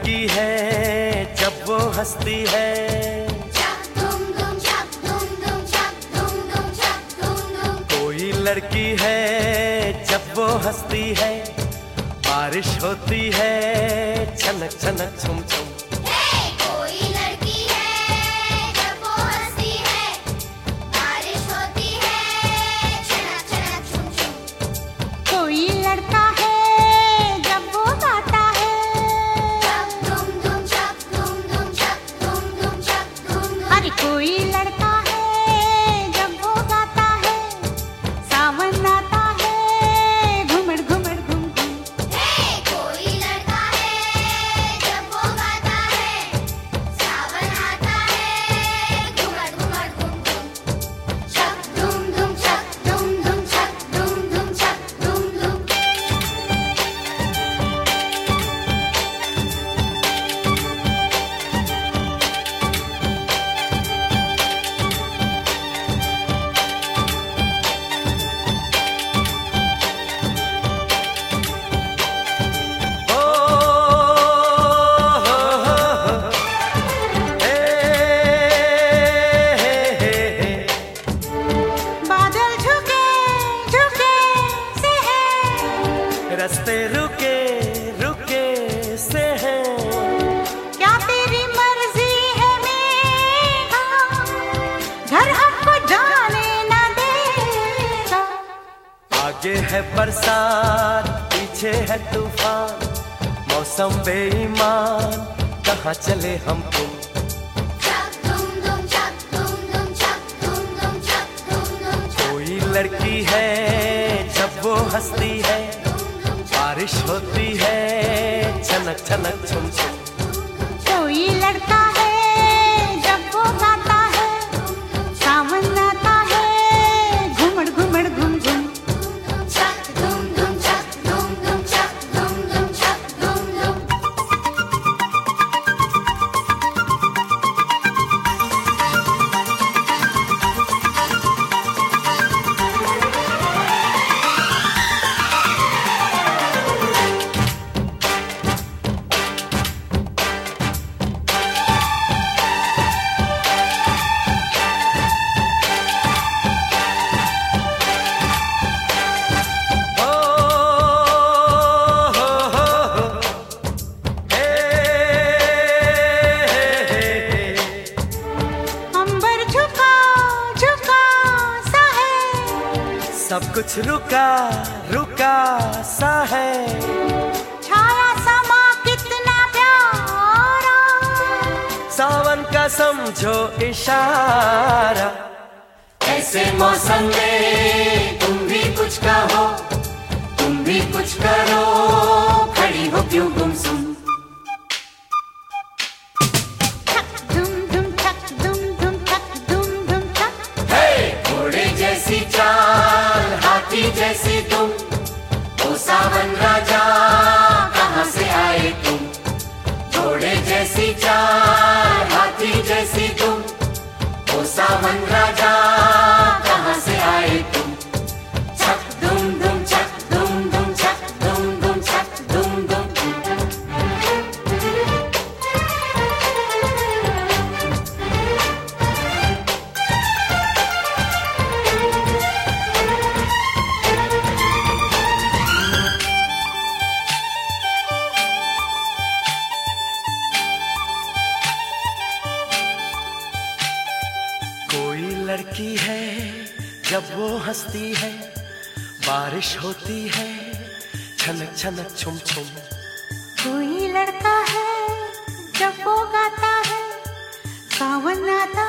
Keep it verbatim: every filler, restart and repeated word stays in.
लड़की है जब वो हंसती है, कोई लड़की है जब वो हंसती है, बारिश होती है छनक छनक छुम छुम। रास्ते रुके रुके से हैं, क्या तेरी मर्जी है मेरा, घर हमको जाने न देगा। आगे है बरसात पीछे है तूफान, मौसम बेईमान कहाँ चले हम तुम। कोई लड़की है जब वो हंसती है, बारिश होती है छनक छनक छुम छुम। कोई लड़का है जब वो गाता है, सावन आता है घुमड़ घुमड़ घुम घुम। सब कुछ रुका रुका सा है, छाया समा कितना प्यारा, सावन का समझो इशारा। ऐसे मौसम में तुम भी कुछ कहो, तुम भी कुछ करो, खड़ी हो क्यों गुमसुम। जैसी चाल हाथी जैसी तुम, ओ सावन राजा कहाँ से आए तुम। घोड़े जैसी चाल हाथी जैसी तुम, ओ सावन राजा कहाँ से आए तुम। छक दुम दुम छक दुम दुम छक दुम दुम छक दुम दुम। लड़की है जब वो हंसती है, बारिश होती है छनक छनक छुम छुम। कोई लड़का है जब वो गाता है, सावन आता